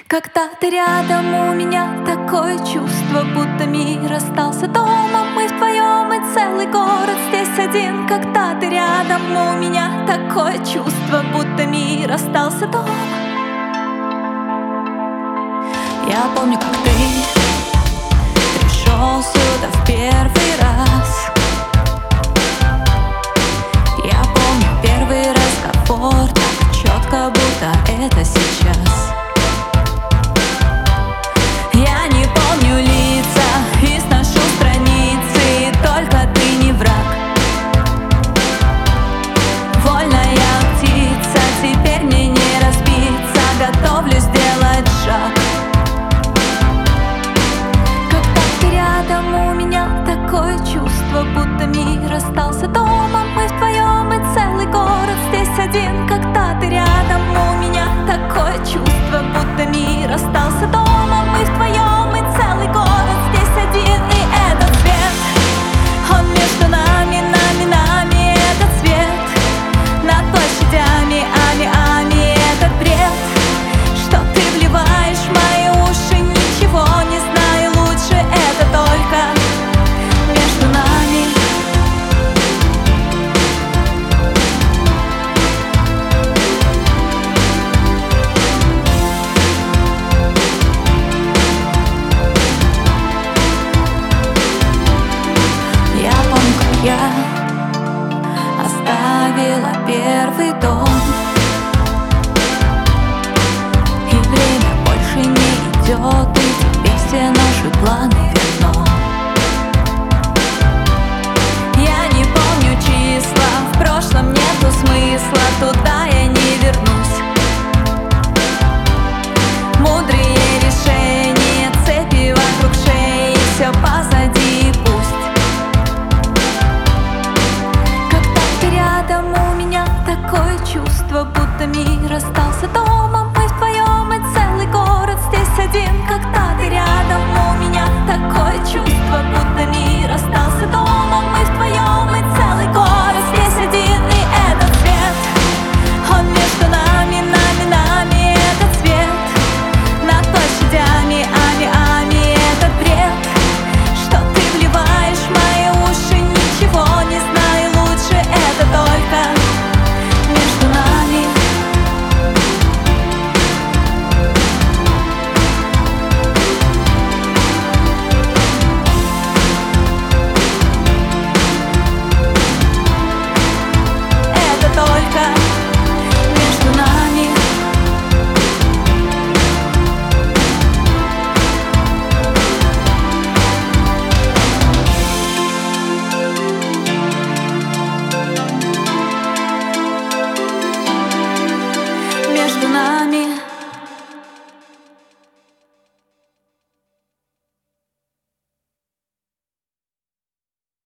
Когда ты рядом, у меня такое чувство, будто мир остался дома. Мы вдвоем и целый город здесь один. Когда ты рядом, у меня такое чувство, будто мир остался дома. Я помню, как ты пришел сюда в первый раз. Я помню первый разговор так четко, будто это сейчас. Я не помню лица и сношу страницы, только ты не враг. Вольная птица, теперь мне не разбиться, готовлюсь сделать шаг. Когда ты рядом, у меня такое чувство, будто мир остался дома. Мы вдвоем и целый город здесь один. Когда ты рядом, у меня такое чувство, будто мир остался дома. Мы вдвоем и целый город здесь один. И этот свет, он между нами, нами, этот свет над площадями, ами, этот бред, что ты вливаешь в мои уши. Ничего не знаю лучше, это только между нами. Я помню, как я оставила первый дом, и время больше не идет, и теперь все наши планы верно. Я не помню числа, в прошлом нету смысла, туда я не вернусь. Мудрые решения, цепи вокруг шеи, все позади, пусть. Когда ты рядом, у меня такое чувство, будто мир остался дома. Мы вдвоем и целый город здесь один. Когда ты рядом, у меня такое чувство, будто мир остался дома. Мы вдвоем и целый город здесь один. И этот свет, он между нами, нами, этот свет над площадями, ами, этот бред, что ты вливаешь в мои уши. Ничего не знаю лучше, это только между нами. Это только между нами. Между нами.